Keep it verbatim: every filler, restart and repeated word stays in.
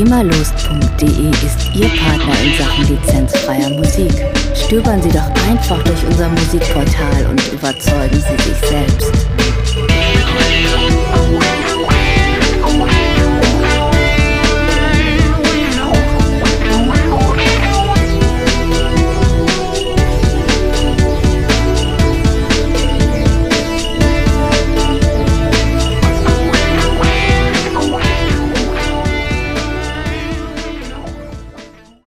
immerlost punkt de ist Ihr Partner in Sachen lizenzfreier Musik. Stöbern Sie doch einfach durch unser Musikportal und überzeugen Sie sich selbst.